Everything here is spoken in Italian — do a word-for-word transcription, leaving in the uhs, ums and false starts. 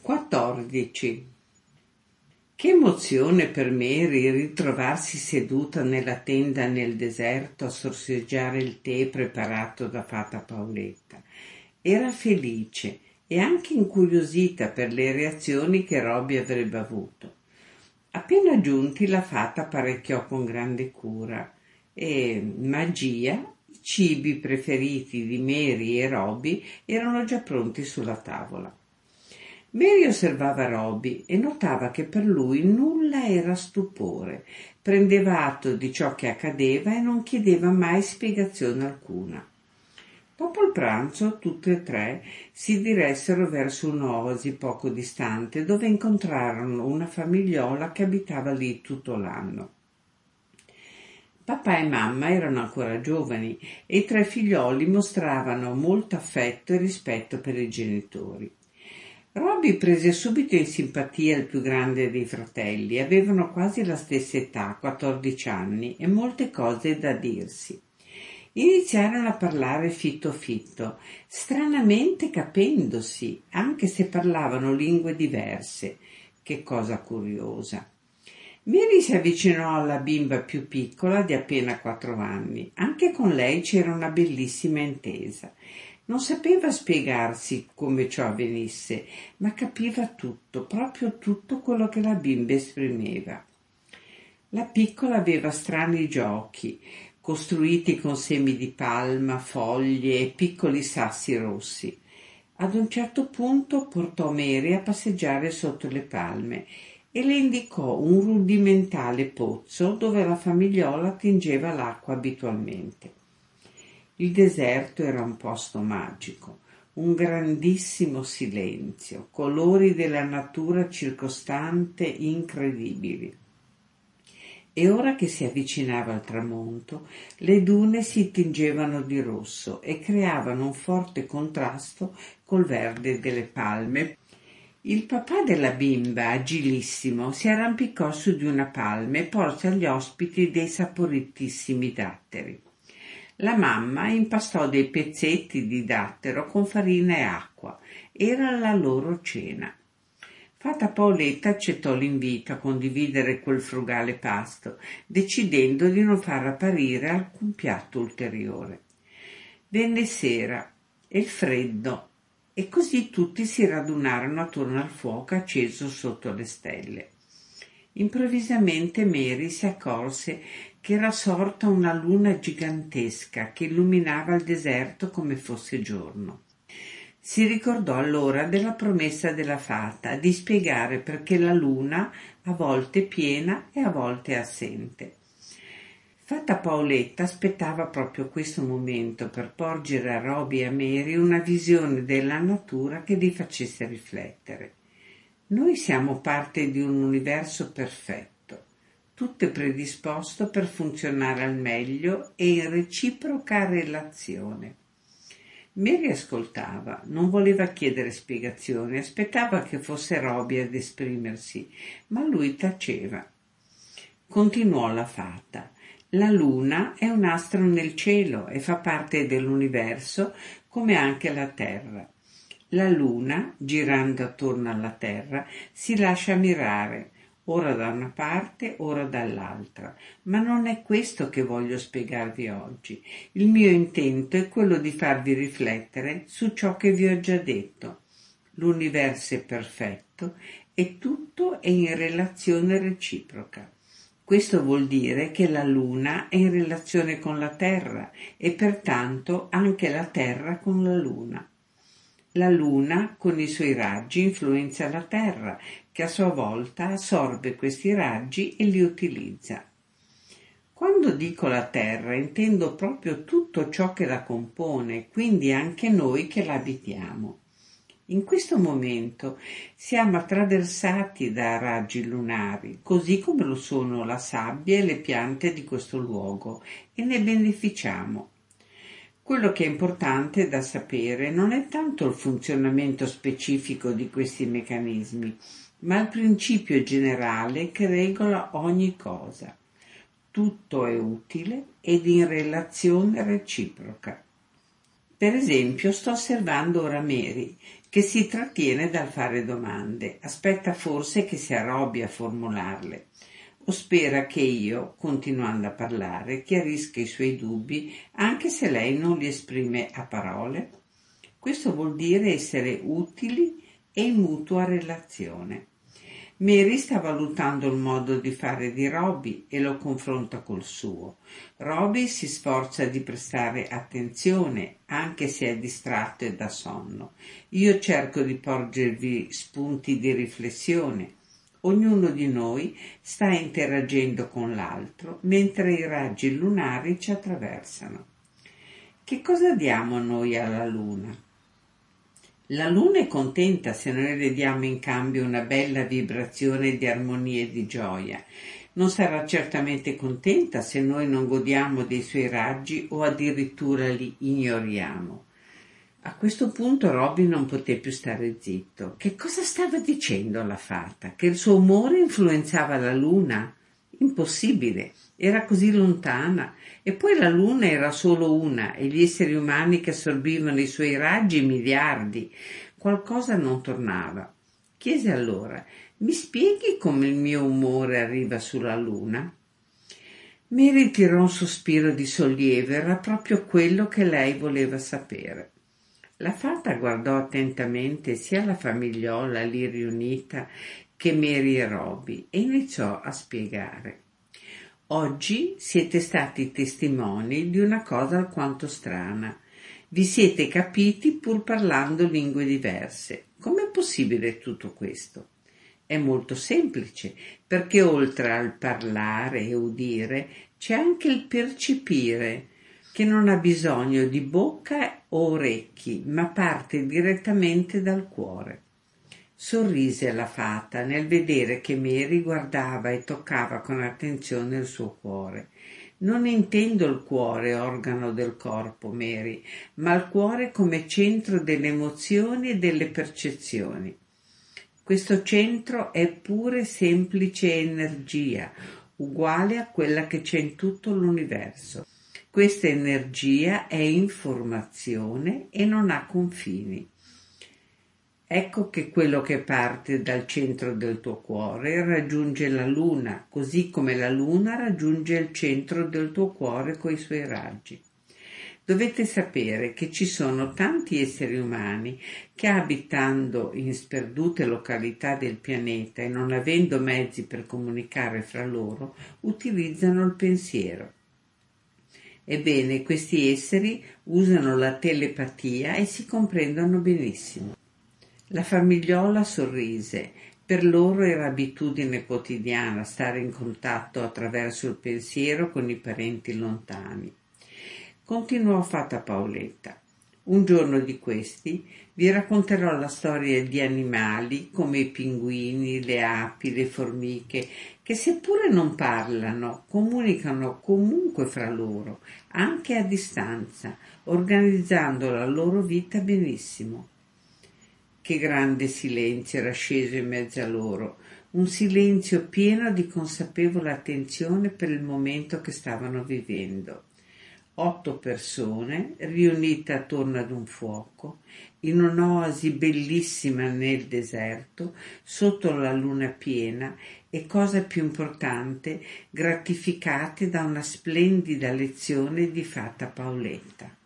quattordici. Che emozione per Mary ritrovarsi seduta nella tenda nel deserto a sorseggiare il tè preparato da Fata Paoletta. Era felice e anche incuriosita per le reazioni che Roby avrebbe avuto. Appena giunti, la fata apparecchiò con grande cura e magia i cibi preferiti di Mary e Roby erano già pronti sulla tavola. Mary osservava Roby e notava che per lui nulla era stupore, prendeva atto di ciò che accadeva e non chiedeva mai spiegazione alcuna. Dopo il pranzo, tutte e tre si diressero verso un'oasi poco distante, dove incontrarono una famigliola che abitava lì tutto l'anno. Papà e mamma erano ancora giovani e i tre figlioli mostravano molto affetto e rispetto per i genitori. Roby prese subito in simpatia il più grande dei fratelli. Avevano quasi la stessa età, quattordici anni, e molte cose da dirsi. Iniziarono a parlare fitto fitto, stranamente capendosi, anche se parlavano lingue diverse. Che cosa curiosa. Mary si avvicinò alla bimba più piccola di appena quattro anni. Anche con lei c'era una bellissima intesa. Non sapeva spiegarsi come ciò avvenisse, ma capiva tutto, proprio tutto quello che la bimba esprimeva. La piccola aveva strani giochi, costruiti con semi di palma, foglie e piccoli sassi rossi. Ad un certo punto portò Mary a passeggiare sotto le palme e le indicò un rudimentale pozzo dove la famigliola tingeva l'acqua abitualmente. Il deserto era un posto magico, un grandissimo silenzio, colori della natura circostante incredibili. E ora che si avvicinava al tramonto, le dune si tingevano di rosso e creavano un forte contrasto col verde delle palme. Il papà della bimba, agilissimo, si arrampicò su di una palma e porse agli ospiti dei saporitissimi datteri. La mamma impastò dei pezzetti di dattero con farina e acqua. Era la loro cena. Fata Paoletta accettò l'invito a condividere quel frugale pasto, decidendo di non far apparire alcun piatto ulteriore. Venne sera e il freddo, e così tutti si radunarono attorno al fuoco acceso sotto le stelle. Improvvisamente Mary si accorse che era sorta una luna gigantesca che illuminava il deserto come fosse giorno. Si ricordò allora della promessa della fata di spiegare perché la luna a volte è piena e a volte è assente. Fata Paoletta aspettava proprio questo momento per porgere a Roby e a Mary una visione della natura che li facesse riflettere. Noi siamo parte di un universo perfetto, tutto è predisposto per funzionare al meglio e in reciproca relazione. Mary ascoltava, non voleva chiedere spiegazioni, aspettava che fosse Roby ad esprimersi, ma lui taceva. Continuò la fata. La luna è un astro nel cielo e fa parte dell'universo come anche la Terra. La luna, girando attorno alla Terra, si lascia mirare, ora da una parte, ora dall'altra. Ma non è questo che voglio spiegarvi oggi. Il mio intento è quello di farvi riflettere su ciò che vi ho già detto. L'universo è perfetto e tutto è in relazione reciproca. Questo vuol dire che la Luna è in relazione con la Terra e pertanto anche la Terra con la Luna. La Luna con i suoi raggi influenza la Terra, che a sua volta assorbe questi raggi e li utilizza. Quando dico la Terra intendo proprio tutto ciò che la compone, quindi anche noi che la abitiamo. In questo momento siamo attraversati da raggi lunari, così come lo sono la sabbia e le piante di questo luogo, e ne beneficiamo. Quello che è importante da sapere non è tanto il funzionamento specifico di questi meccanismi, ma il principio generale che regola ogni cosa. Tutto è utile ed in relazione reciproca. Per esempio, sto osservando ora Mary, che si trattiene dal fare domande, aspetta forse che sia Robby a formularle, o spera che io, continuando a parlare, chiarisca i suoi dubbi anche se lei non li esprime a parole. Questo vuol dire essere utili e in mutua relazione. Mary sta valutando il modo di fare di Robby e lo confronta col suo. Robby si sforza di prestare attenzione, anche se è distratto e da sonno. Io cerco di porgervi spunti di riflessione. Ognuno di noi sta interagendo con l'altro mentre i raggi lunari ci attraversano. Che cosa diamo noi alla luna? La luna è contenta se noi le diamo in cambio una bella vibrazione di armonia e di gioia. Non sarà certamente contenta se noi non godiamo dei suoi raggi o addirittura li ignoriamo. A questo punto Robby non poté più stare zitto. Che cosa stava dicendo la fata? Che il suo umore influenzava la luna? Impossibile, era così lontana. E poi la luna era solo una e gli esseri umani che assorbivano i suoi raggi miliardi. Qualcosa non tornava. Chiese allora: mi spieghi come il mio umore arriva sulla luna? Mary tirò un sospiro di sollievo, era proprio quello che lei voleva sapere. La fata guardò attentamente sia la famigliola lì riunita che Mary e Robby e iniziò a spiegare. Oggi siete stati testimoni di una cosa alquanto strana. Vi siete capiti pur parlando lingue diverse. Com'è possibile tutto questo? È molto semplice, perché oltre al parlare e udire c'è anche il percepire, che non ha bisogno di bocca o orecchi, ma parte direttamente dal cuore. Sorrise la fata nel vedere che Mary guardava e toccava con attenzione il suo cuore. Non intendo il cuore organo del corpo, Mary, ma il cuore come centro delle emozioni e delle percezioni. Questo centro è pure semplice energia, uguale a quella che c'è in tutto l'universo. Questa energia è informazione e non ha confini. Ecco che quello che parte dal centro del tuo cuore raggiunge la luna, così come la luna raggiunge il centro del tuo cuore coi suoi raggi. Dovete sapere che ci sono tanti esseri umani che, abitando in sperdute località del pianeta e non avendo mezzi per comunicare fra loro, utilizzano il pensiero. Ebbene, questi esseri usano la telepatia e si comprendono benissimo. La famigliola sorrise. Per loro era abitudine quotidiana stare in contatto attraverso il pensiero con i parenti lontani. Continuò fata Paoletta. Un giorno di questi vi racconterò la storia di animali come i pinguini, le api, le formiche, che seppure non parlano, comunicano comunque fra loro, anche a distanza, organizzando la loro vita benissimo. Che grande silenzio era sceso in mezzo a loro, un silenzio pieno di consapevole attenzione per il momento che stavano vivendo. Otto persone riunite attorno ad un fuoco, in un'oasi bellissima nel deserto, sotto la luna piena e, cosa più importante, gratificate da una splendida lezione di fata Paoletta.